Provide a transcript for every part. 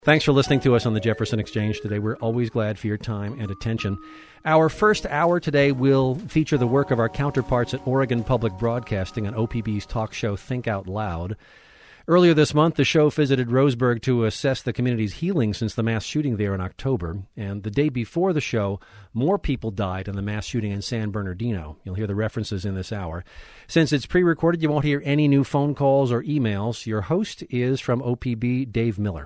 Thanks for listening to us on the Jefferson Exchange today. We're always glad for your time and attention. Our first hour today will feature the work of our counterparts at Oregon Public Broadcasting on OPB's talk show Think Out Loud. Earlier this month, the show visited Roseburg to assess the community's healing since the mass shooting there in October. And the day before the show, more people died in the mass shooting in San Bernardino. You'll hear the references in this hour. Since it's pre-recorded, you won't hear any new phone calls or emails. Your host is from OPB, Dave Miller.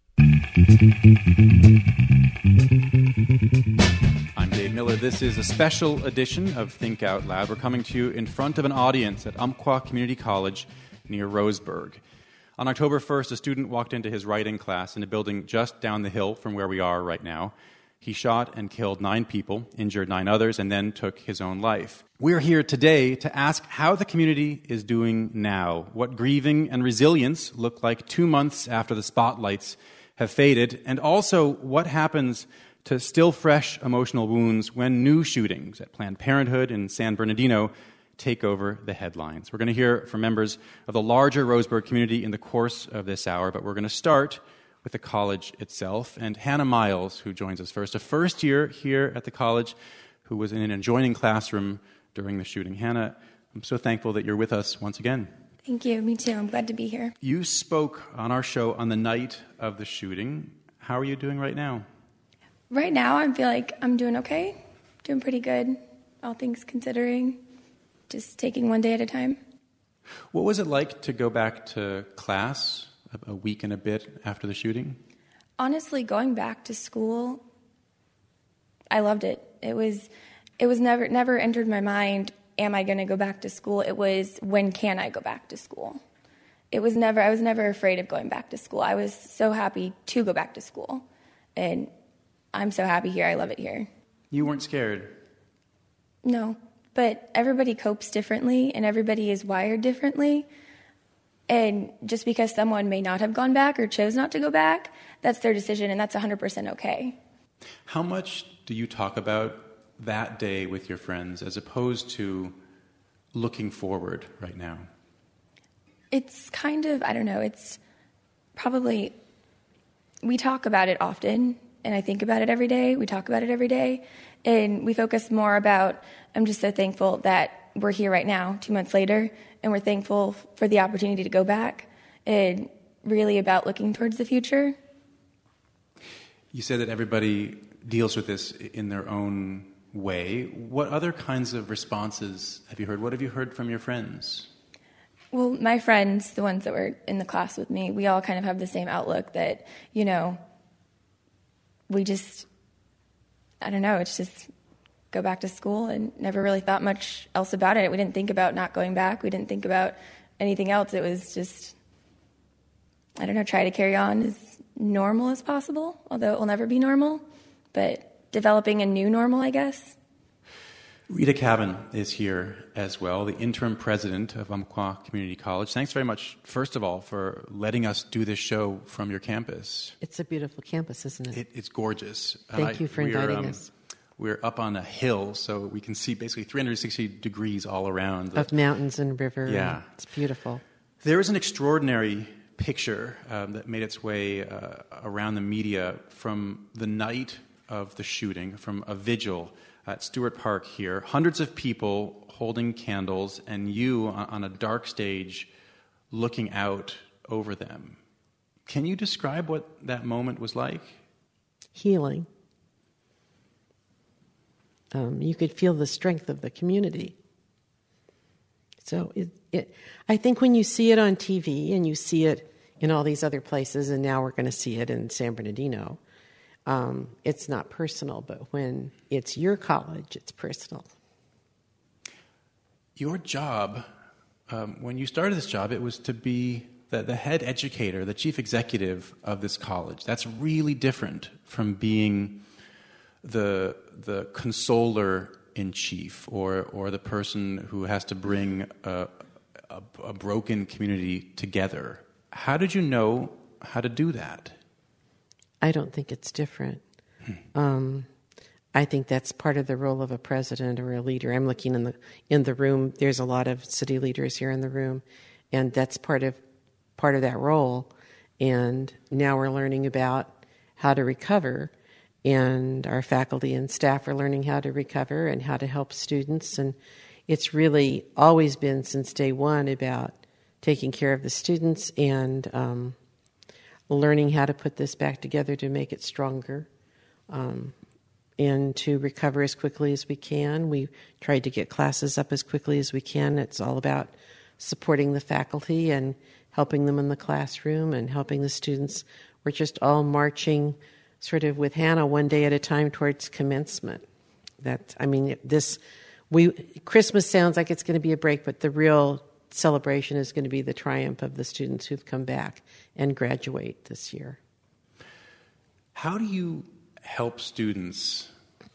I'm Dave Miller. This is a special edition of Think Out Loud. We're coming to you in front of an audience at Umpqua Community College near Roseburg. On October 1st, a student walked into his writing class in a building just down the hill from where we are right now. He shot and killed 9 people, injured 9 others, and then took his own life. We're here today to ask how the community is doing now, what grieving and resilience look like 2 months after the spotlights have faded, and also what happens to still fresh emotional wounds when new shootings at Planned Parenthood in San Bernardino take over the headlines. We're going to hear from members of the larger Roseburg community in the course of this hour, but we're going to start with the college itself. And Hannah Miles, who joins us first, a first year here at the college, who was in an adjoining classroom during the shooting. Hannah, I'm so thankful that you're with us once again. Thank you. Me too. I'm glad to be here. You spoke on our show on the night of the shooting. How are you doing right now? Right now, I feel like I'm doing okay. Doing pretty good, all things considering. Just taking one day at a time. What was it like to go back to class a week and a bit after the shooting? Honestly, going back to school, I loved it. It was never entered my mind, am I going to go back to school? It was, when can I go back to school? I was never afraid of going back to school. I was so happy to go back to school. And I'm so happy here. I love it here. You weren't scared? No, but everybody copes differently and everybody is wired differently. And just because someone may not have gone back or chose not to go back, that's their decision and that's 100% okay. How much do you talk about that day with your friends as opposed to looking forward right now? It's kind of, I don't know, it's probably, we talk about it often, and I think about it every day. We talk about it every day, and we focus more about, I'm just so thankful that we're here right now, 2 months later, and we're thankful for the opportunity to go back, and really about looking towards the future. You said that everybody deals with this in their own way. What other kinds of responses have you heard? What have you heard from your friends? Well, my friends, the ones that were in the class with me, we all kind of have the same outlook that, we just, I don't know, it's just go back to school and never really thought much else about it. We didn't think about not going back. We didn't think about anything else. It was just, I don't know, try to carry on as normal as possible, although it will never be normal, but developing a new normal, I guess. Rita Cavan is here as well, the interim president of Umpqua Community College. Thanks very much, first of all, for letting us do this show from your campus. It's a beautiful campus, isn't it? It's gorgeous. Thank you for inviting us. We're up on a hill, so we can see basically 360 degrees all around. Of mountains and river. Yeah. It's beautiful. There is an extraordinary picture that made its way around the media from the night of the shooting, from a vigil at Stewart Park here. Hundreds of people holding candles, and you on a dark stage looking out over them. Can you describe what that moment was like? Healing. You could feel the strength of the community. So I think when you see it on TV and you see it in all these other places, and now we're going to see it in San Bernardino, it's not personal, but when it's your college, it's personal. Your job, when you started this job, it was to be the head educator, the chief executive of this college. That's really different from being the consoler in chief or the person who has to bring a broken community together. How did you know how to do that? I don't think it's different. I think that's part of the role of a president or a leader. I'm looking in the room. There's a lot of city leaders here in the room, and that's part of that role. And now we're learning about how to recover, and our faculty and staff are learning how to recover and how to help students. And it's really always been since day one about taking care of the students and learning how to put this back together to make it stronger and to recover as quickly as we can. We tried to get classes up as quickly as we can. It's all about supporting the faculty and helping them in the classroom and helping the students. We're just all marching sort of with Hannah one day at a time towards commencement. Christmas sounds like it's going to be a break, but the real celebration is going to be the triumph of the students who've come back and graduate this year. How do you help students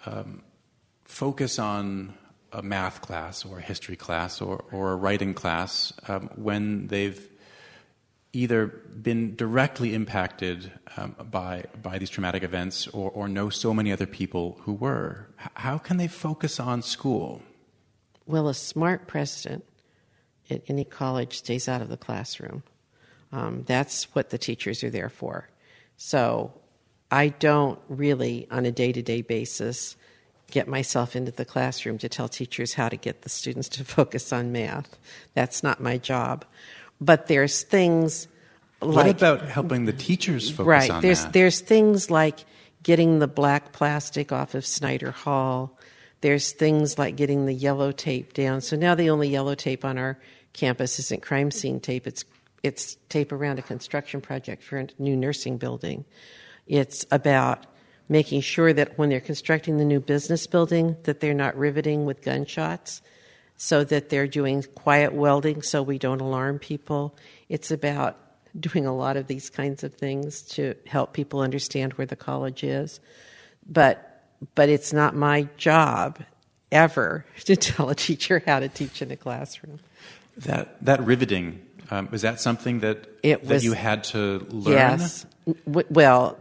focus on a math class or a history class or a writing class when they've either been directly impacted by these traumatic events or know so many other people who were? How can they focus on school? Well, a smart president at any college stays out of the classroom. That's what the teachers are there for. So I don't really, on a day-to-day basis, get myself into the classroom to tell teachers how to get the students to focus on math. That's not my job. But there's things like... What about helping the teachers focus on math? There's things like getting the black plastic off of Snyder Hall. There's things like getting the yellow tape down. So now the only yellow tape on our campus isn't crime scene tape. It's tape around a construction project for a new nursing building. It's about making sure that when they're constructing the new business building that they're not riveting with gunshots, so that they're doing quiet welding so we don't alarm people. It's about doing a lot of these kinds of things to help people understand where the college is. But it's not my job ever to tell a teacher how to teach in a classroom. That riveting, was that something that you had to learn? Yes. Well,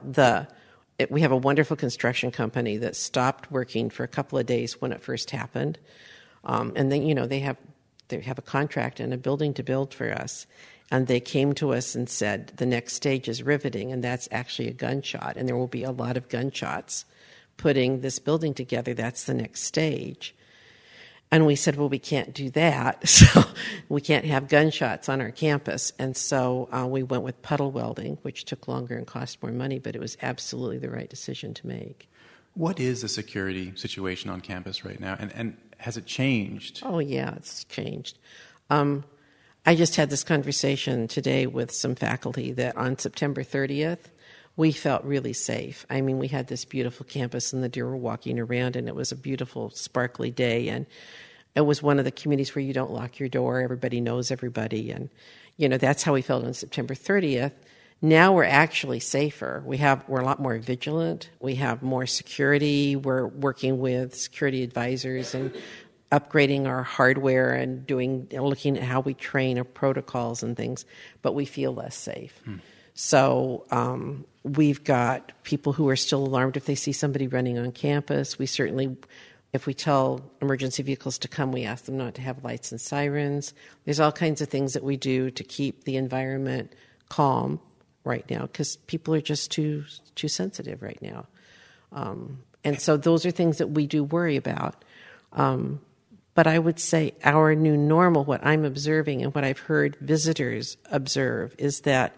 we have a wonderful construction company that stopped working for a couple of days when it first happened. And then, they have a contract and a building to build for us. And they came to us and said, the next stage is riveting, and that's actually a gunshot. And there will be a lot of gunshots putting this building together. That's the next stage. And we said, well, we can't do that. So we can't have gunshots on our campus. And so we went with puddle welding, which took longer and cost more money, but it was absolutely the right decision to make. What is the security situation on campus right now? And has it changed? Oh, yeah, it's changed. I just had this conversation today with some faculty that on September 30th, we felt really safe. I mean, we had this beautiful campus and the deer were walking around, and it was a beautiful, sparkly day. And it was one of the communities where you don't lock your door. Everybody knows everybody. And, that's how we felt on September 30th. Now we're actually safer. We're a lot more vigilant. We have more security. We're working with security advisors and upgrading our hardware and looking at how we train our protocols and things, but we feel less safe. So we've got people who are still alarmed if they see somebody running on campus. We certainly, if we tell emergency vehicles to come, we ask them not to have lights and sirens. There's all kinds of things that we do to keep the environment calm right now because people are just too sensitive right now. And so those are things that we do worry about. But I would say our new normal, what I'm observing and what I've heard visitors observe is that,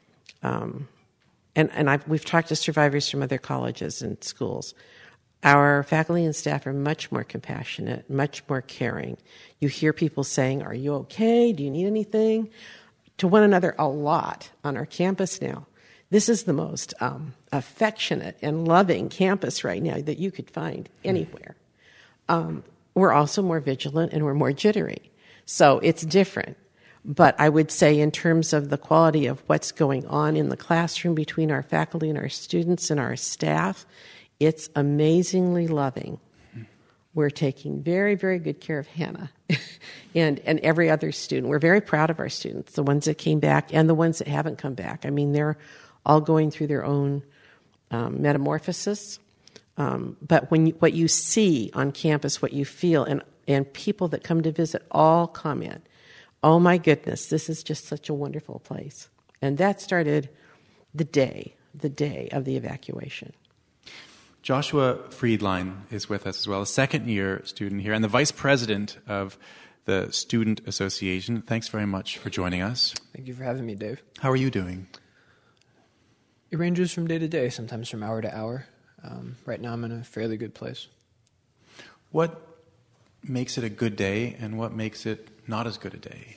we've talked to survivors from other colleges and schools. Our faculty and staff are much more compassionate, much more caring. You hear people saying, "Are you okay? Do you need anything?" to one another a lot on our campus now. This is the most affectionate and loving campus right now that you could find anywhere. We're also more vigilant and we're more jittery. So it's different. But I would say in terms of the quality of what's going on in the classroom between our faculty and our students and our staff, it's amazingly loving. We're taking very, very good care of Hannah and every other student. We're very proud of our students, the ones that came back and the ones that haven't come back. I mean, they're all going through their own metamorphosis. But what you see on campus, what you feel, and people that come to visit all comment, "Oh my goodness, this is just such a wonderful place." And that started the day of the evacuation. Joshua Friedline is with us as well, a second-year student here and the vice president of the Student Association. Thanks very much for joining us. Thank you for having me, Dave. How are you doing? It ranges from day to day, sometimes from hour to hour. Right now I'm in a fairly good place. What makes it a good day and what makes it not as good a day?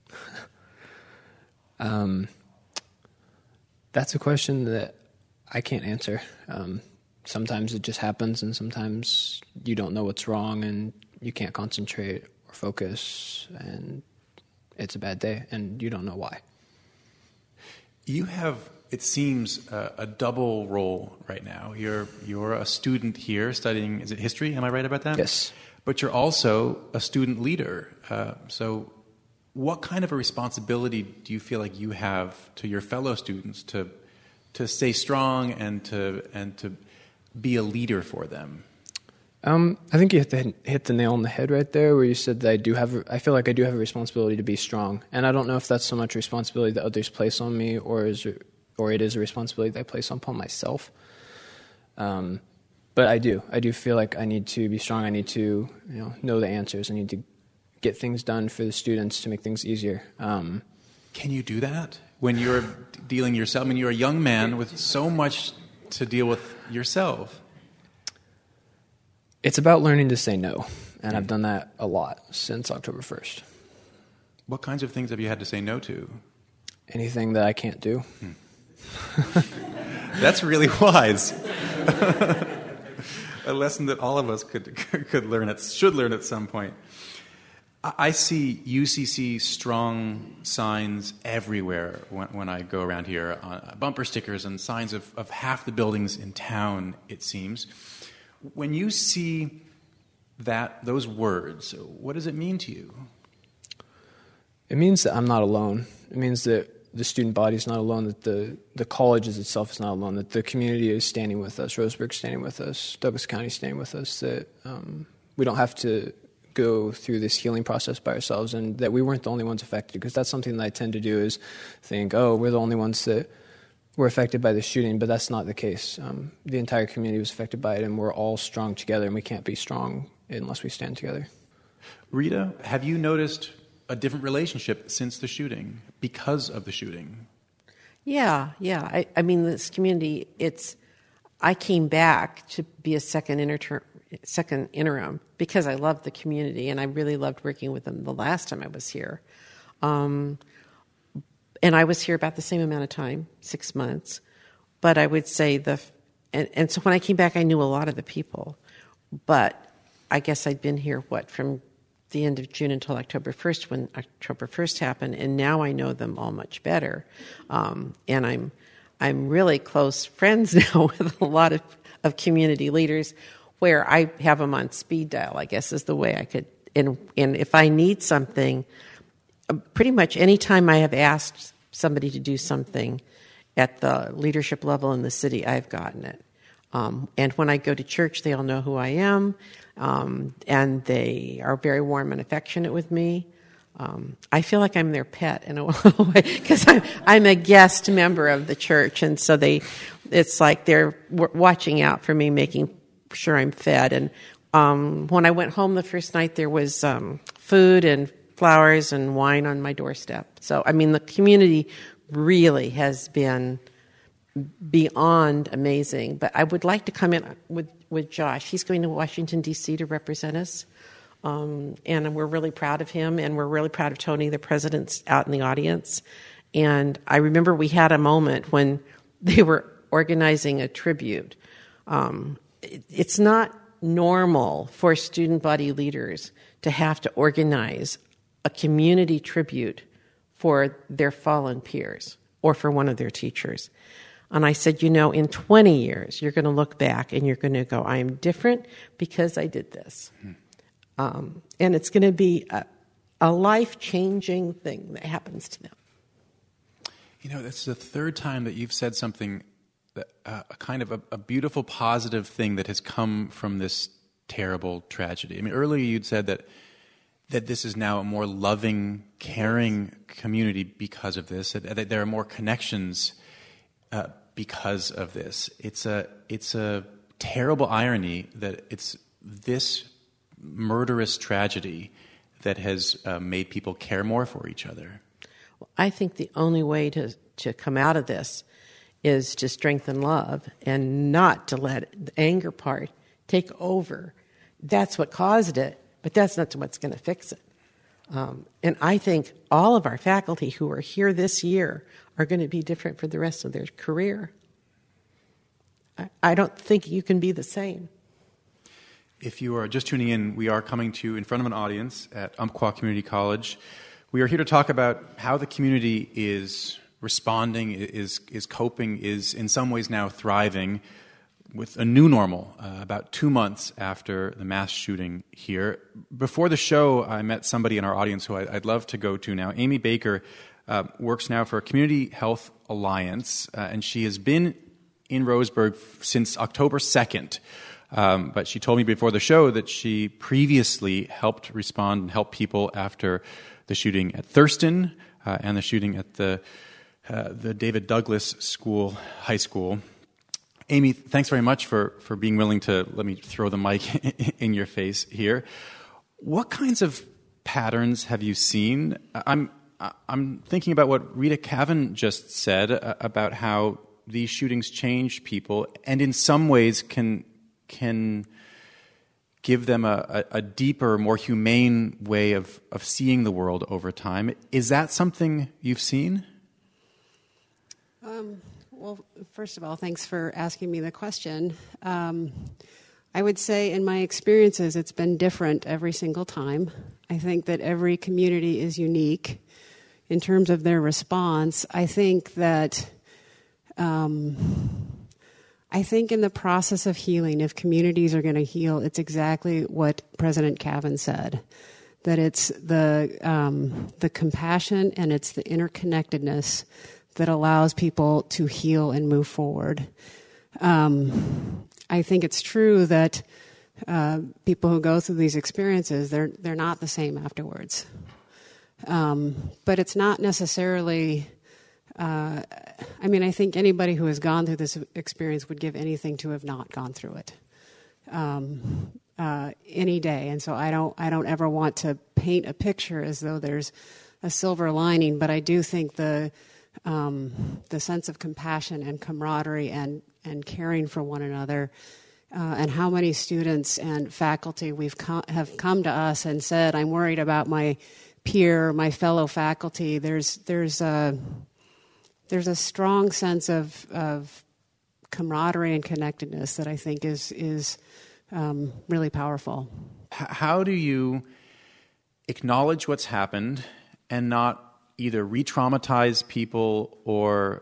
That's a question that I can't answer. Sometimes it just happens, and sometimes you don't know what's wrong and you can't concentrate or focus, and it's a bad day and you don't know why. You have, it seems, a double role right now. You're a student here studying, is it history? Am I right about that? Yes. But you're also a student leader. So what kind of a responsibility do you feel like you have to your fellow students to stay strong and to be a leader for them? I think you hit the nail on the head right there, where you said that I feel like I do have a responsibility to be strong, and I don't know if that's so much responsibility that others place on me, or it is a responsibility that I place upon myself. But I do feel like I need to be strong. I need to know the answers. I need to get things done for the students to make things easier. Can you do that when you're dealing yourself? I mean, you're a young man with so much to deal with yourself. It's about learning to say no, and I've done that a lot since October 1st. What kinds of things have you had to say no to? Anything that I can't do. That's really wise. A lesson that all of us should learn at some point. I see UCC strong signs everywhere when I go around here, bumper stickers and signs of half the buildings in town, it seems. When you see those words, what does it mean to you? It means that I'm not alone. It means that the student body is not alone, that the college itself is not alone, that the community is standing with us, Roseburg's standing with us, Douglas County is standing with us, that we don't have to go through this healing process by ourselves, and that we weren't the only ones affected, because that's something that I tend to do, is think, we're the only ones that were affected by the shooting, but that's not the case. The entire community was affected by it, and we're all strong together, and we can't be strong unless we stand together. Rita, have you noticed a different relationship since the shooting, because of the shooting? Yeah. I mean, this community, I came back to be a second interim because I loved the community, and I really loved working with them the last time I was here. And I was here about the same amount of time, 6 months. But I would say and so when I came back, I knew a lot of the people. But I guess I'd been here, from the end of June until October 1st, when October 1st happened, and now I know them all much better. And I'm really close friends now with a lot of community leaders, where I have them on speed dial, I guess is the way I could. And if I need something, pretty much any time I have asked somebody to do something at the leadership level in the city, I've gotten it. And when I go to church, they all know who I am, and they are very warm and affectionate with me. I feel like I'm their pet in a way, because I'm a guest member of the church, and so it's like they're watching out for me, making sure I'm fed. And when I went home the first night, there was food and flowers and wine on my doorstep. So, I mean, the community really has been beyond amazing. But I would like to come in with Josh. He's going to Washington, D.C. to represent us. And we're really proud of him, and we're really proud of Tony, the president's out in the audience. And I remember we had a moment when they were organizing a tribute. It's not normal for student body leaders to have to organize a community tribute for their fallen peers or for one of their teachers. And I said, in 20 years, you're going to look back and you're going to go, I am different because I did this. And it's going to be a life-changing thing that happens to them. That's the third time that you've said something, a kind of a beautiful, positive thing that has come from this terrible tragedy. I mean, earlier you'd said that this is now a more loving, caring community because of this, that there are more connections. because of this. It's a terrible irony that it's this murderous tragedy that has made people care more for each other. I think the only way to come out of this is to strengthen love and not to let the anger part take over. That's what caused it, but that's not what's going to fix it. And I think all of our faculty who are here this year are going to be different for the rest of their career. I don't think you can be the same. If you are just tuning in, we are coming to you in front of an audience at Umpqua Community College. We are here to talk about how the community is responding, is coping, is in some ways now thriving with a new normal about 2 months after the mass shooting here. Before the show, I met somebody in our audience who I'd love to go to now. Amy Baker works now for Community Health Alliance, and she has been in Roseburg since October 2nd. But she told me before the show that she previously helped respond and help people after the shooting at Thurston and the shooting at the David Douglas High School. Amy, thanks very much for being willing to let me throw the mic in your face here. What kinds of patterns have you seen? I'm thinking about what Rita Cavan just said about how these shootings change people and in some ways can give them a deeper, more humane way of seeing the world over time. Is that something you've seen? Well, first of all, thanks for asking me the question. I would say in my experiences, it's been different every single time. I think that every community is unique in terms of their response. I think that I think in the process of healing, if communities are going to heal, it's exactly what President Cavan said, that it's the compassion and it's the interconnectedness that allows people to heal and move forward. I think it's true that people who go through these experiences, they're not the same afterwards. But it's not necessarily... I think anybody who has gone through this experience would give anything to have not gone through it any day. And so I don't ever want to paint a picture as though there's a silver lining, but I do think the sense of compassion and camaraderie and caring for one another, and how many students and faculty have come to us and said, "I'm worried about my peer, my fellow faculty." There's a strong sense of camaraderie and connectedness that I think is really powerful. How do you acknowledge what's happened and not either re-traumatize people or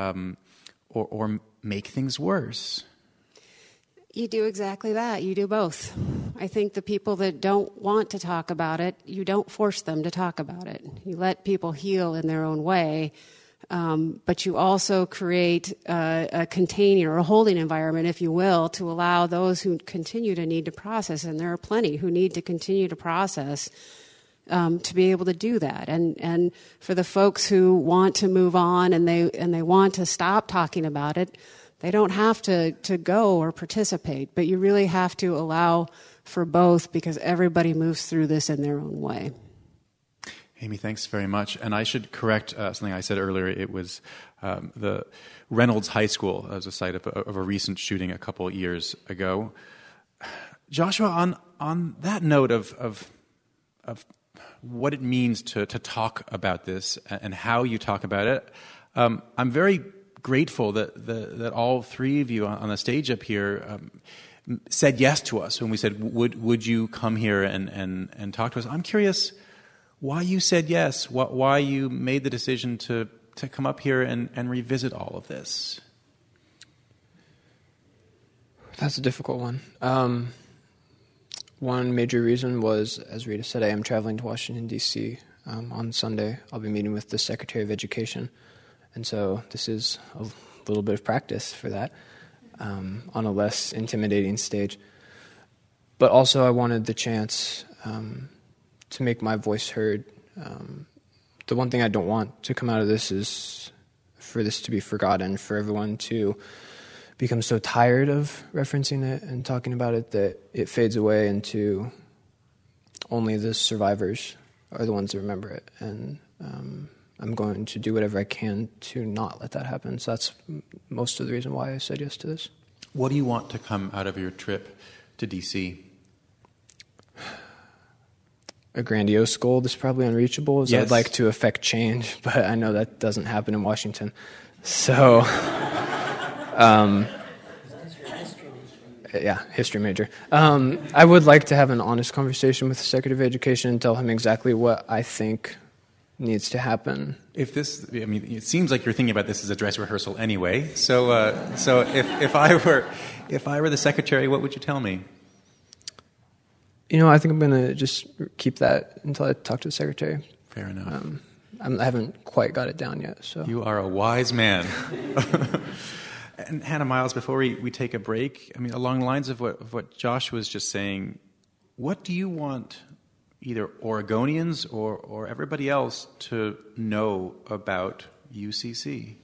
make things worse? You do exactly that. You do both. I think the people that don't want to talk about it, you don't force them to talk about it. You let people heal in their own way. But you also create a containing or a holding environment, if you will, to allow those who continue to need to process, and there are plenty who need to continue to process, to be able to do that. And for the folks who want to move on and they want to stop talking about it, they don't have to go or participate, but you really have to allow for both because everybody moves through this in their own way. Amy, thanks very much. And I should correct something I said earlier. It was the Reynolds High School as a site of a recent shooting a couple years ago. Joshua, on that note of what it means to talk about this and how you talk about it, I'm very grateful that all three of you on the stage up here said yes to us when we said, would you come here and talk to us? I'm curious why you said yes, why you made the decision to come up here and revisit all of this. That's a difficult one. One major reason was, as Rita said, I am traveling to Washington, D.C. On Sunday. I'll be meeting with the Secretary of Education. And so this is a little bit of practice for that on a less intimidating stage. But also I wanted the chance to make my voice heard. The one thing I don't want to come out of this is for this to be forgotten, for everyone to become so tired of referencing it and talking about it that it fades away into only the survivors are the ones that remember it. And I'm going to do whatever I can to not let that happen. So that's most of the reason why I said yes to this. What do you want to come out of your trip to D.C.? A grandiose goal that's probably unreachable is Yes. I'd like to affect change, but I know that doesn't happen in Washington. So, yeah, history major. I would like to have an honest conversation with the Secretary of Education and tell him exactly what I think needs to happen. If this, I mean, it seems like you're thinking about this as a dress rehearsal anyway. So if I were the secretary, what would you tell me? I think I'm going to just keep that until I talk to the secretary. Fair enough. I haven't quite got it down yet. So You are a wise man. And Hannah Miles, before we take a break, I mean, along the lines of what Josh was just saying, what do you want either Oregonians or everybody else to know about UCC?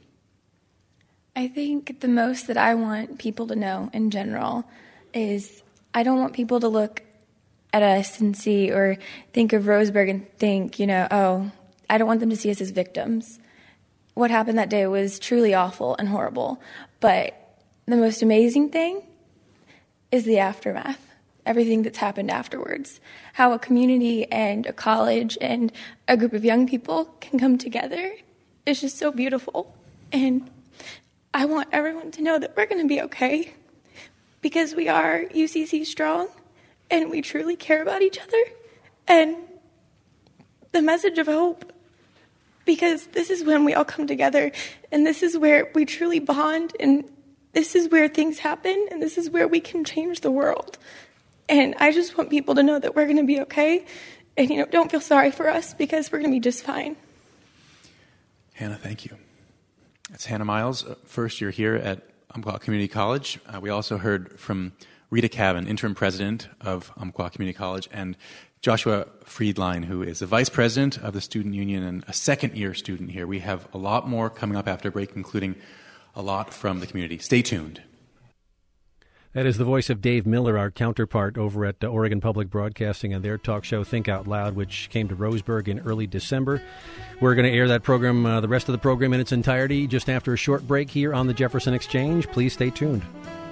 I think the most that I want people to know in general is I don't want people to look at us and see or think of Roseburg and think, oh, I don't want them to see us as victims. What happened that day was truly awful and horrible. But the most amazing thing is the aftermath, everything that's happened afterwards, how a community and a college and a group of young people can come together. It's just so beautiful. And I want everyone to know that we're going to be okay because we are UCC strong and we truly care about each other. And the message of hope, because this is when we all come together and this is where we truly bond and this is where things happen and this is where we can change the world. And I just want people to know that we're going to be okay and, don't feel sorry for us because we're going to be just fine. Hannah, thank you. It's Hannah Miles, first year here at Umpqua Community College. We also heard from Rita Cavan, interim president of Umpqua Community College, and Joshua Friedline, who is the vice president of the student union and a second-year student here. We have a lot more coming up after break, including a lot from the community. Stay tuned. That is the voice of Dave Miller, our counterpart over at Oregon Public Broadcasting and their talk show Think Out Loud, which came to Roseburg in early December. We're going to air that program, the rest of the program in its entirety, just after a short break here on the Jefferson Exchange. Please stay tuned.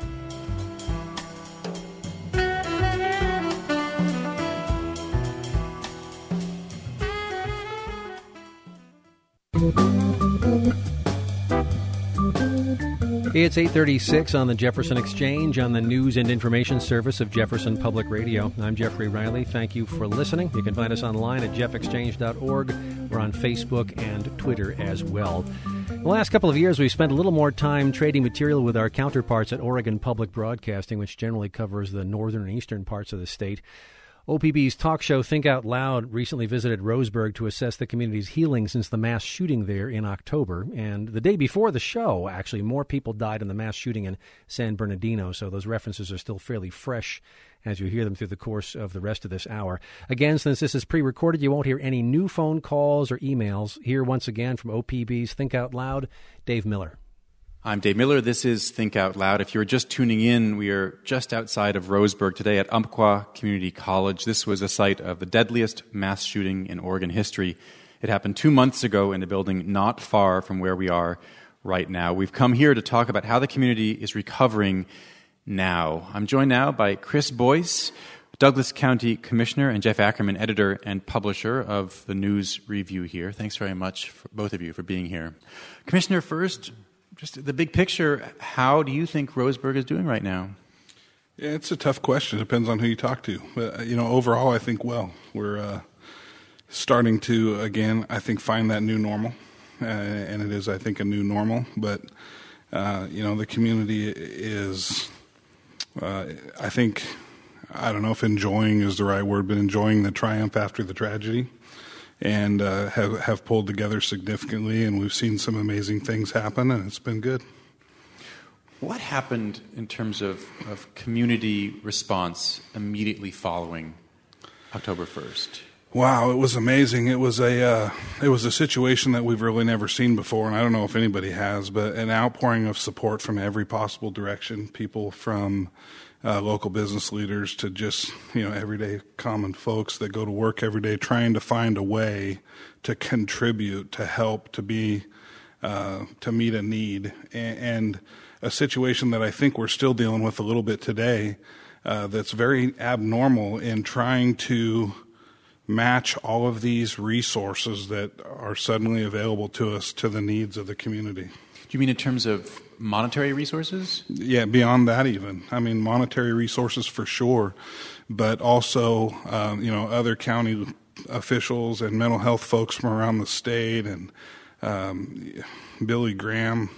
It's 8:36 on the Jefferson Exchange on the News and Information Service of Jefferson Public Radio. I'm Jeffrey Riley. Thank you for listening. You can find us online at jeffexchange.org. We're on Facebook and Twitter as well. In the last couple of years, we've spent a little more time trading material with our counterparts at Oregon Public Broadcasting, which generally covers the northern and eastern parts of the state. OPB's talk show Think Out Loud recently visited Roseburg to assess the community's healing since the mass shooting there in October. And the day before the show, actually, more people died in the mass shooting in San Bernardino, so those references are still fairly fresh as you hear them through the course of the rest of this hour. Again, since this is pre-recorded, you won't hear any new phone calls or emails. Here once again from OPB's Think Out Loud, Dave Miller. I'm Dave Miller. This is Think Out Loud. If you're just tuning in, we are just outside of Roseburg today at Umpqua Community College. This was the site of the deadliest mass shooting in Oregon history. It happened 2 months ago in a building not far from where we are right now. We've come here to talk about how the community is recovering now. I'm joined now by Chris Boyce, Douglas County Commissioner, and Jeff Ackerman, editor and publisher of the News Review here. Thanks very much, both of you, for being here. Commissioner, first, just the big picture, how do you think Roseburg is doing right now? Yeah, it's a tough question. It depends on who you talk to. But, overall, I think, we're starting to, again, I think, find that new normal. And it is, I think, a new normal. But, the community is, I think, I don't know if enjoying is the right word, but enjoying the triumph after the tragedy. And have pulled together significantly, and we've seen some amazing things happen, and it's been good. What happened in terms of community response immediately following October 1st? Wow, it was amazing. It was a situation that we've really never seen before, and I don't know if anybody has, but an outpouring of support from every possible direction. People from local business leaders to just everyday common folks that go to work every day, trying to find a way to contribute, to help, to be to meet a need, and a situation that I think we're still dealing with a little bit today. That's very abnormal in trying to match all of these resources that are suddenly available to us to the needs of the community. Do you mean in terms of monetary resources? Yeah, beyond that even. I mean, monetary resources for sure, but also, other county officials and mental health folks from around the state and Billy Graham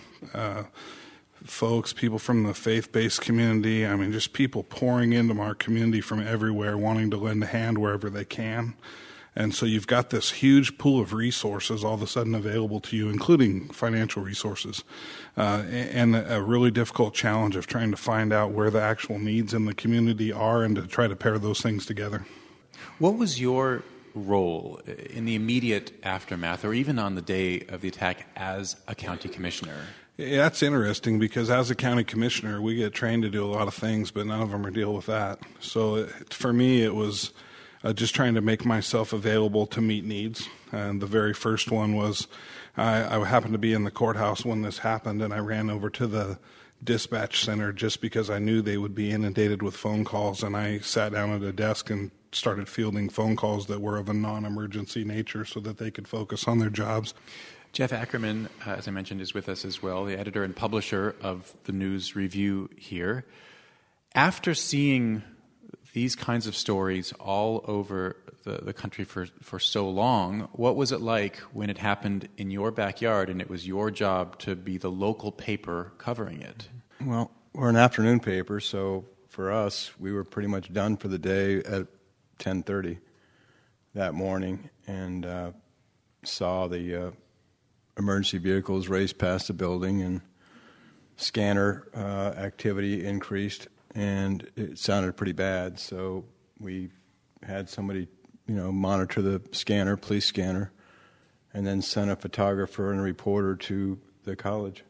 folks, people from the faith-based community. I mean, just people pouring into our community from everywhere, wanting to lend a hand wherever they can. And so you've got this huge pool of resources all of a sudden available to you, including financial resources, and a really difficult challenge of trying to find out where the actual needs in the community are and to try to pair those things together. What was your role in the immediate aftermath, or even on the day of the attack, as a county commissioner? Yeah, that's interesting because as a county commissioner, we get trained to do a lot of things, but none of them are deal with that. So for me, it was just trying to make myself available to meet needs. And the very first one was I happened to be in the courthouse when this happened, and I ran over to the dispatch center just because I knew they would be inundated with phone calls. And I sat down at a desk and started fielding phone calls that were of a non-emergency nature so that they could focus on their jobs. Jeff Ackerman, as I mentioned, is with us as well, the editor and publisher of the News Review here. After seeing these kinds of stories all over the country for so long, what was it like when it happened in your backyard and it was your job to be the local paper covering it? Well, we're an afternoon paper, so for us, we were pretty much done for the day at 10:30 that morning, and saw the emergency vehicles race past the building, and scanner activity increased, and it sounded pretty bad. So we had somebody, monitor the scanner, police scanner, and then sent a photographer and a reporter to the college.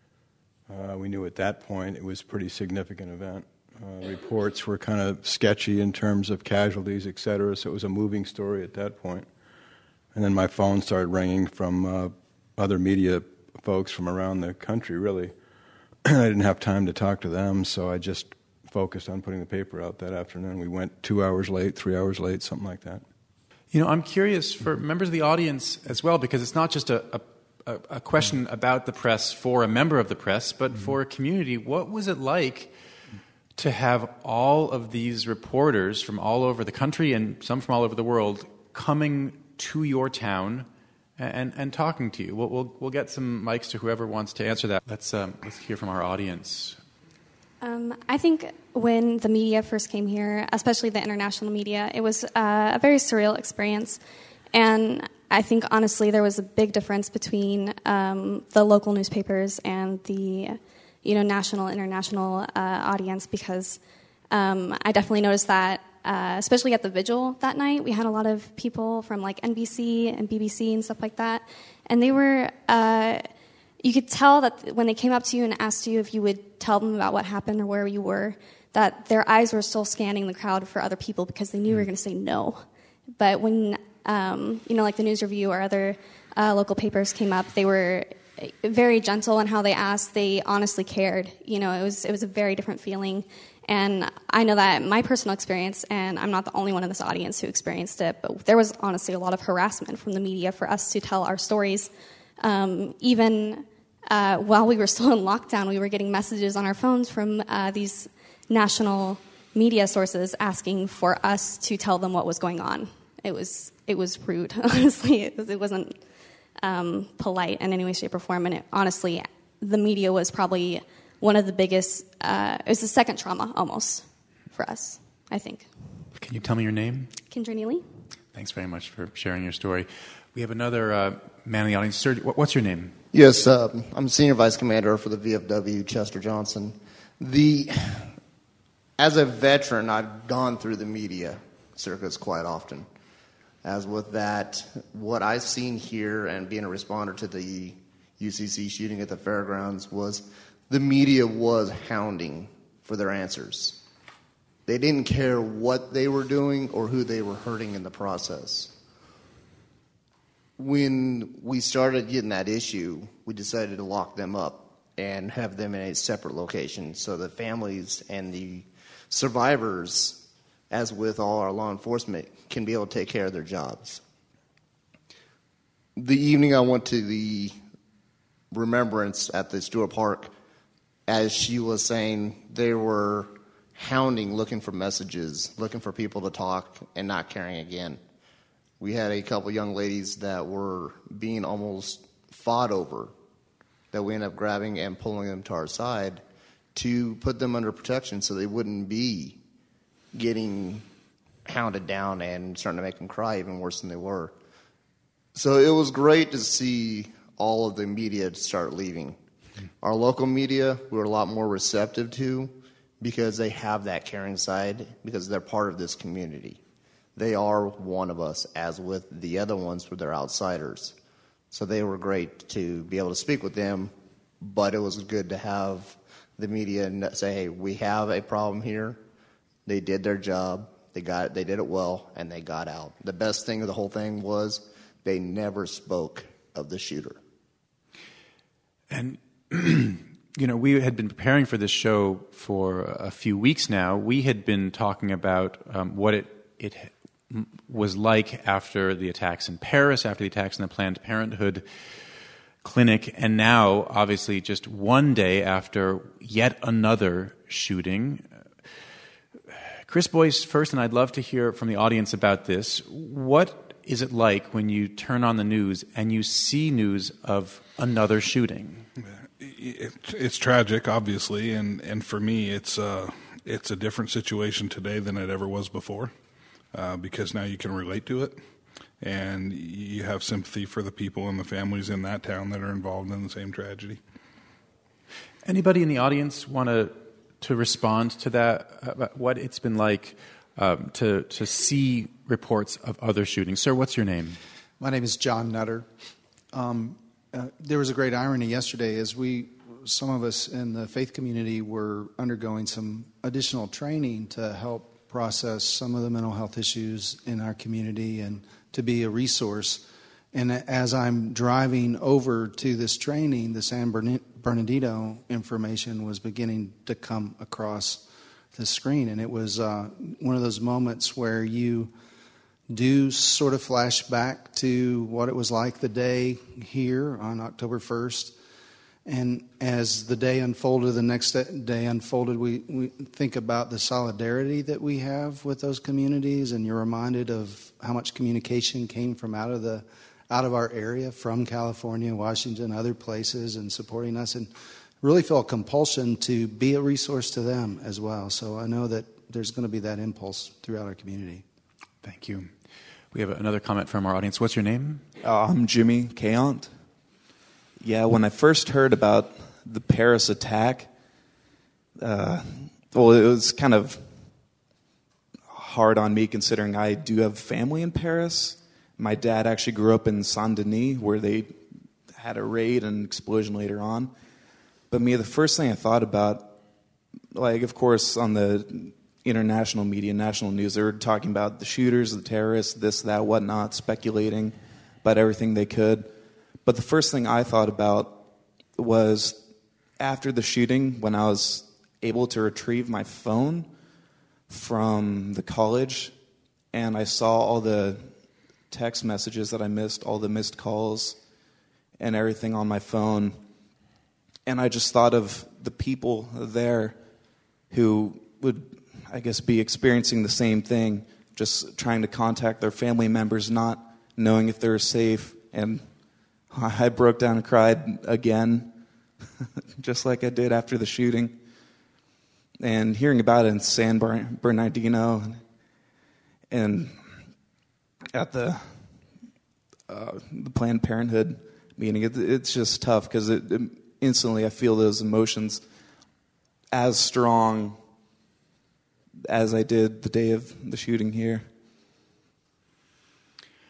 We knew at that point it was a pretty significant event. Reports were kind of sketchy in terms of casualties, et cetera, so it was a moving story at that point. And then my phone started ringing from other media folks from around the country, really. I didn't have time to talk to them, so I just focused on putting the paper out that afternoon. We went 2 hours late, 3 hours late, something like that. I'm curious for members of the audience as well, because it's not just a question about the press for a member of the press, but for a community. What was it like to have all of these reporters from all over the country and some from all over the world coming to your town and talking to you? We'll get some mics to whoever wants to answer that. Let's hear from our audience. I think when the media first came here, especially the international media, it was a very surreal experience. And I think, honestly, there was a big difference between the local newspapers and the national, international audience, because I definitely noticed that, especially at the vigil that night, we had a lot of people from like NBC and BBC and stuff like that. And they were, you could tell that when they came up to you and asked you if you would tell them about what happened or where you were, that their eyes were still scanning the crowd for other people because they knew you were going to say no. But when, like the News Review or other local papers came up, they were very gentle in how they asked. They honestly cared. It was a very different feeling. And I know that my personal experience, and I'm not the only one in this audience who experienced it, but there was honestly a lot of harassment from the media for us to tell our stories. Even while we were still in lockdown, we were getting messages on our phones from these national media sources asking for us to tell them what was going on. It was rude, honestly. It wasn't polite in any way, shape, or form. And honestly, the media was probably one of the biggest, it was the second trauma almost for us, I think. Can you tell me your name? Kendra Neely. Thanks very much for sharing your story. We have another man in the audience. Sir, what's your name? Yes, I'm Senior Vice Commander for the VFW, Chester Johnson. As a veteran, I've gone through the media circuits quite often. As with that, what I've seen here and being a responder to the UCC shooting at the fairgrounds was the media was hounding for their answers. They didn't care what they were doing or who they were hurting in the process. When we started getting that issue, we decided to lock them up and have them in a separate location so the families and the survivors, as with all our law enforcement, can be able to take care of their jobs. The evening I went to the remembrance at the Stewart Park, as she was saying, they were hounding, looking for messages, looking for people to talk, and not caring again. We had a couple young ladies that were being almost fought over, that we ended up grabbing and pulling them to our side to put them under protection so they wouldn't be getting hounded down and starting to make them cry even worse than they were. So it was great to see all of the media start leaving. Our local media, we were a lot more receptive to because they have that caring side, because they're part of this community. They are one of us, as with the other ones where they're outsiders. So they were great to be able to speak with them, but it was good to have the media say, hey, we have a problem here. They did their job. They did it well, and they got out. The best thing of the whole thing was they never spoke of the shooter. And, we had been preparing for this show for a few weeks now. We had been talking about what it was like after the attacks in Paris, after the attacks in the Planned Parenthood clinic, and now, obviously, just one day after yet another shooting. Chris Boyce first, and I'd love to hear from the audience about this. What is it like when you turn on the news and you see news of another shooting? It's tragic, obviously, and for me, it's a different situation today than it ever was before, because now you can relate to it, and you have sympathy for the people and the families in that town that are involved in the same tragedy. Anybody in the audience want to respond to that, about what it's been like to see reports of other shootings? Sir, what's your name? My name is John Nutter. There was a great irony yesterday as some of us in the faith community were undergoing some additional training to help process some of the mental health issues in our community and to be a resource. And as I'm driving over to this training, the San Bernardino information was beginning to come across the screen. And it was one of those moments where you do sort of flash back to what it was like the day here on October 1st. And as the day unfolded, the next day unfolded, we think about the solidarity that we have with those communities, and you're reminded of how much communication came from out of our area, from California, Washington, other places, and supporting us, and really feel a compulsion to be a resource to them as well. So I know that there's going to be that impulse throughout our community. Thank you. We have another comment from our audience. What's your name? I'm Jimmy Kayont. Yeah, when I first heard about the Paris attack, it was kind of hard on me considering I do have family in Paris. My dad actually grew up in Saint-Denis, where they had a raid and explosion later on. But the first thing I thought about, of course, on the international media, national news, they were talking about the shooters, the terrorists, this, that, whatnot, speculating about everything they could. But the first thing I thought about was after the shooting, when I was able to retrieve my phone from the college, and I saw all the text messages that I missed, all the missed calls and everything on my phone. And I just thought of the people there who would, I guess, be experiencing the same thing, just trying to contact their family members, not knowing if they're safe. And I broke down and cried again, just like I did after the shooting. And hearing about it in San Bernardino and at the Planned Parenthood meeting, it's just tough because instantly I feel those emotions as strong as I did the day of the shooting here.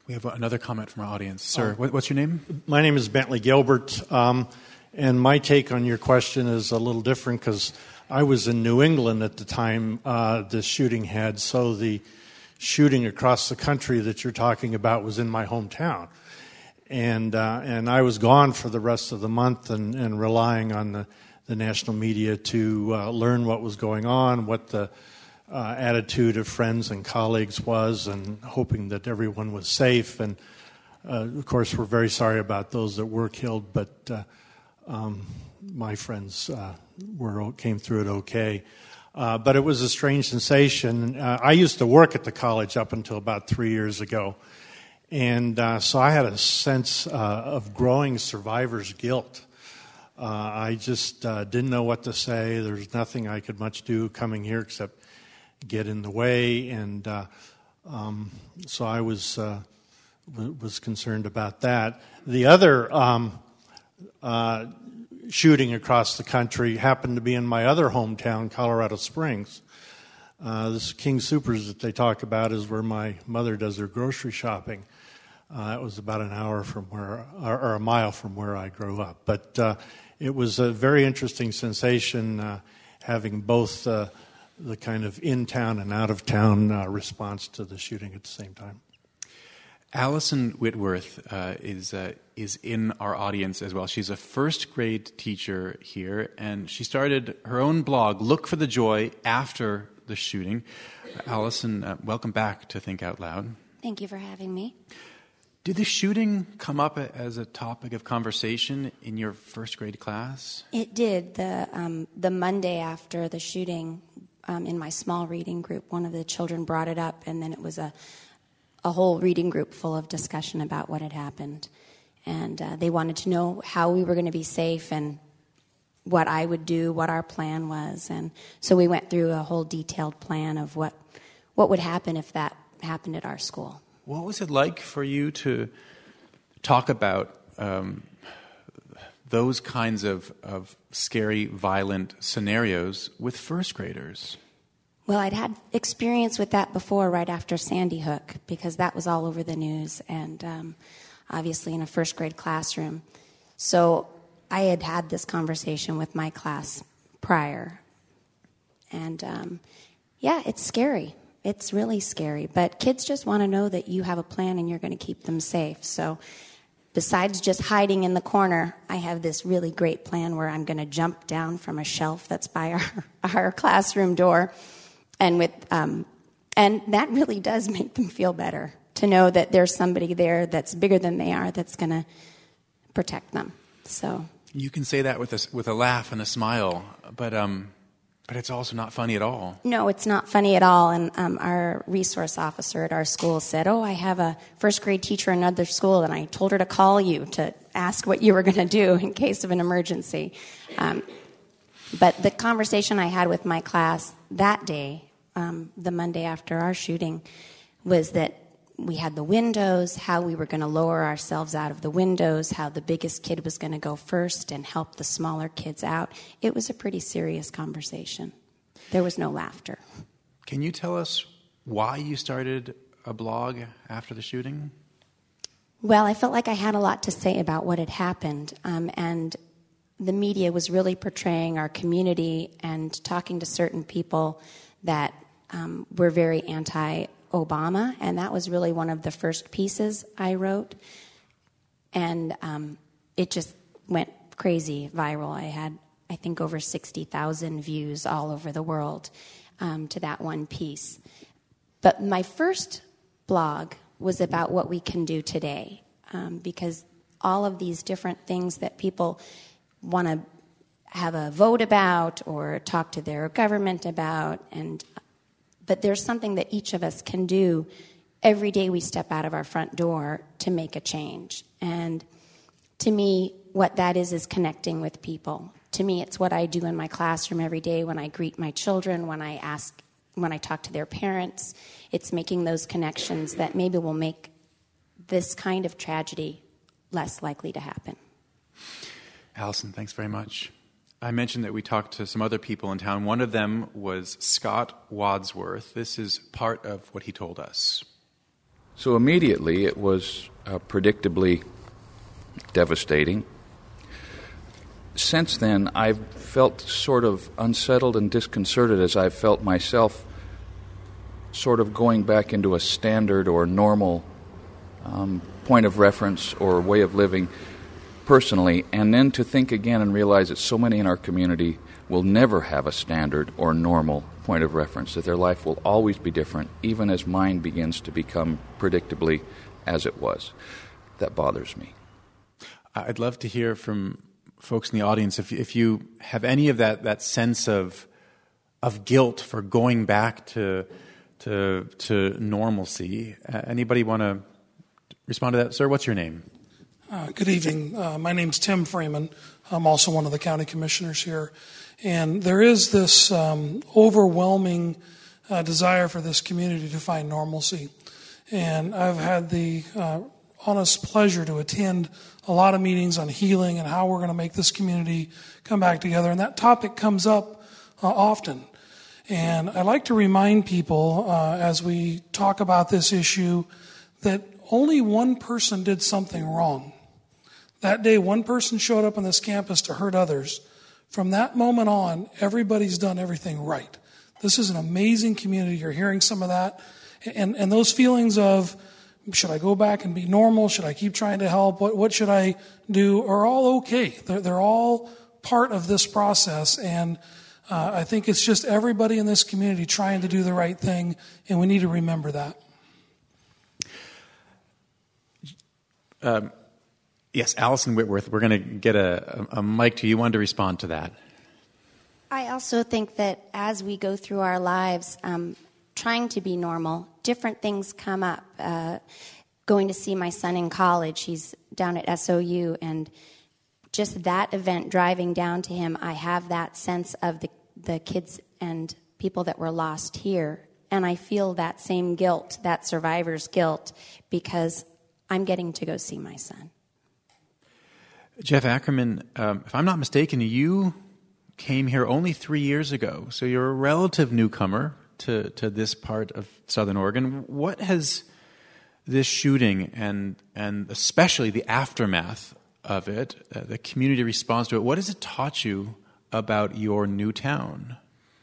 We have another comment from our audience. Sir, what's your name? My name is Bentley Gilbert, and my take on your question is a little different because I was in New England at the time the shooting had, so the shooting across the country that you're talking about was in my hometown. And I was gone for the rest of the month and relying on the national media to learn what was going on, what the attitude of friends and colleagues was, and hoping that everyone was safe. And of course, we're very sorry about those that were killed, but my friends came through it okay. But it was a strange sensation. I used to work at the college up until about 3 years ago, and so I had a sense of growing survivor's guilt. I just didn't know what to say. There's nothing I could much do coming here except get in the way, and so I was concerned about that. The other shooting across the country happened to be in my other hometown, Colorado Springs. This King Soopers that they talk about is where my mother does her grocery shopping. It was about an hour from or a mile from where I grew up. But it was a very interesting sensation having both the kind of in-town and out-of-town response to the shooting at the same time. Allison Whitworth is in our audience as well. She's a first-grade teacher here, and she started her own blog, Look for the Joy, after the shooting. Allison, welcome back to Think Out Loud. Thank you for having me. Did the shooting come up as a topic of conversation in your first-grade class? It did. The Monday after the shooting, in my small reading group, one of the children brought it up, and then it was a whole reading group full of discussion about what had happened. And they wanted to know how we were going to be safe and what I would do, what our plan was. And so we went through a whole detailed plan of what would happen if that happened at our school. What was it like for you to talk about those kinds of scary, violent scenarios with first graders? Well, I'd had experience with that before, right after Sandy Hook, because that was all over the news and obviously in a first grade classroom. So I had this conversation with my class prior. And yeah, it's scary. It's really scary. But kids just want to know that you have a plan and you're going to keep them safe. So besides just hiding in the corner, I have this really great plan where I'm going to jump down from a shelf that's by our classroom door. And that really does make them feel better to know that there's somebody there that's bigger than they are that's going to protect them. So you can say that with a laugh and a smile, but it's also not funny at all. No, it's not funny at all. And our resource officer at our school said, "Oh, I have a first grade teacher in another school, and I told her to call you to ask what you were going to do in case of an emergency." But the conversation I had with my class that day, the Monday after our shooting, was that we had the windows, how we were going to lower ourselves out of the windows, how the biggest kid was going to go first and help the smaller kids out. It was a pretty serious conversation. There was no laughter. Can you tell us why you started a blog after the shooting? Well, I felt like I had a lot to say about what had happened, and the media was really portraying our community and talking to certain people that were very anti-Obama, and that was really one of the first pieces I wrote. And it just went crazy viral. I had, I think, over 60,000 views all over the world to that one piece. But my first blog was about what we can do today, because all of these different things that people want to have a vote about or talk to their government about, but there's something that each of us can do every day we step out of our front door to make a change. And to me, what that is connecting with people. To me, it's what I do in my classroom every day when I greet my children, when I talk to their parents. It's making those connections that maybe will make this kind of tragedy less likely to happen. Allison, thanks very much. I mentioned that we talked to some other people in town. One of them was Scott Wadsworth. This is part of what he told us. So immediately it was predictably devastating. Since then, I've felt sort of unsettled and disconcerted as I've felt myself sort of going back into a standard or normal point of reference or way of living personally, and then to think again and realize that so many in our community will never have a standard or normal point of reference, that their life will always be different, even as mine begins to become predictably as it was. That bothers me. I'd love to hear from folks in the audience if you have any of that sense of guilt for going back to normalcy. Anybody want to respond to that? Sir, what's your name? Good evening. My name's Tim Freeman. I'm also one of the county commissioners here. And there is this overwhelming desire for this community to find normalcy. And I've had the honest pleasure to attend a lot of meetings on healing and how we're going to make this community come back together. And that topic comes up often. And I like to remind people as we talk about this issue that only one person did something wrong. That day, one person showed up on this campus to hurt others. From that moment on, everybody's done everything right. This is an amazing community. You're hearing some of that. And those feelings of, should I go back and be normal? Should I keep trying to help? What should I do? Are all okay. They're all part of this process. And I think it's just everybody in this community trying to do the right thing, and we need to remember that. Yes, Allison Whitworth, we're going to get a mic to you. You wanted to respond to that. I also think that as we go through our lives, trying to be normal, different things come up. Going to see my son in college, he's down at SOU, and just that event, driving down to him, I have that sense of the kids and people that were lost here. And I feel that same guilt, that survivor's guilt, because I'm getting to go see my son. Jeff Ackerman, if I'm not mistaken, you came here only 3 years ago, so you're a relative newcomer to this part of Southern Oregon. What has this shooting and especially the aftermath of it, the community response to it, what has it taught you about your new town?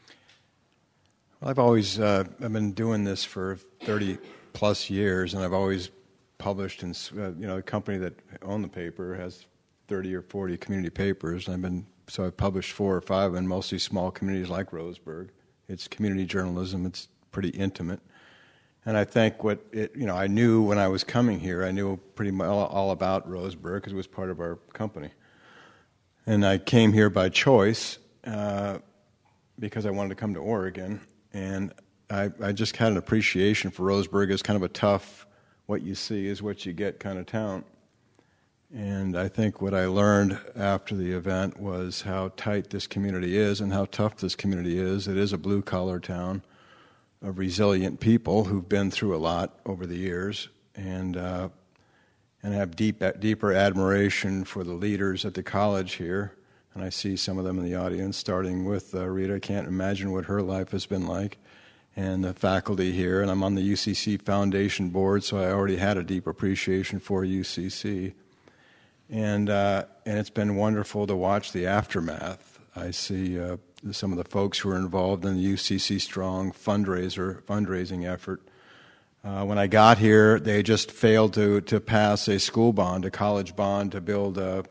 Well, I've been doing this for 30 plus years, and I've always published in the company that owned the paper has 30 or 40 community papers. I've published 4 or 5 in mostly small communities like Roseburg. It's community journalism. It's pretty intimate. And I think I knew when I was coming here, I knew pretty much all about Roseburg because it was part of our company. And I came here by choice because I wanted to come to Oregon. And I just had an appreciation for Roseburg as kind of a tough, what you see is what you get kind of town. And I think what I learned after the event was how tight this community is and how tough this community is. It is a blue-collar town of resilient people who've been through a lot over the years and have deeper admiration for the leaders at the college here. And I see some of them in the audience, starting with Rita. I can't imagine what her life has been like. And the faculty here. And I'm on the UCC Foundation board, so I already had a deep appreciation for UCC. And it's been wonderful to watch the aftermath. I see some of the folks who are involved in the UCC Strong fundraising effort. When I got here, they just failed to pass a school bond, a college bond, to build a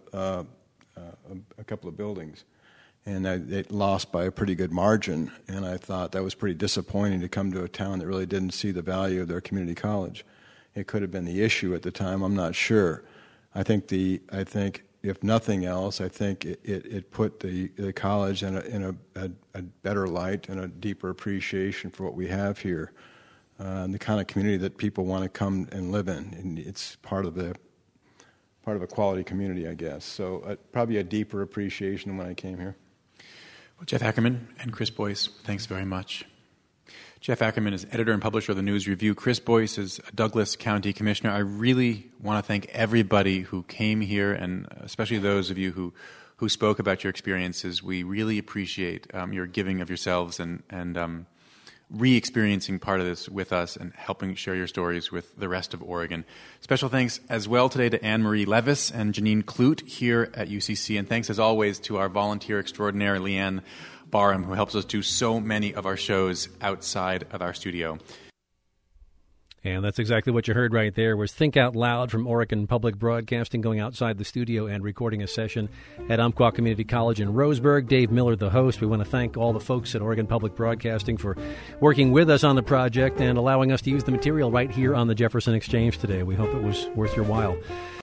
couple of buildings. And they lost by a pretty good margin. And I thought that was pretty disappointing to come to a town that really didn't see the value of their community college. It could have been the issue at the time, I'm not sure. I think if nothing else, I think it put the college in a better light and a deeper appreciation for what we have here, and the kind of community that people want to come and live in. And it's part of a quality community, I guess. So probably a deeper appreciation than when I came here. Well, Jeff Ackerman and Chris Boyce, thanks very much. Jeff Ackerman is editor and publisher of the News Review. Chris Boyce is a Douglas County Commissioner. I really want to thank everybody who came here, and especially those of you who spoke about your experiences. We really appreciate your giving of yourselves, and re-experiencing part of this with us and helping share your stories with the rest of Oregon. Special thanks as well today to Anne-Marie Levis and Janine Clute here at UCC, and thanks as always to our volunteer extraordinaire, Leanne Barham, who helps us do so many of our shows outside of our studio. And that's exactly what you heard right there was Think Out Loud from Oregon Public Broadcasting, going outside the studio and recording a session at Umpqua Community College in Roseburg. Dave Miller, the host. We want to thank all the folks at Oregon Public Broadcasting for working with us on the project and allowing us to use the material right here on the Jefferson Exchange today. We hope it was worth your while.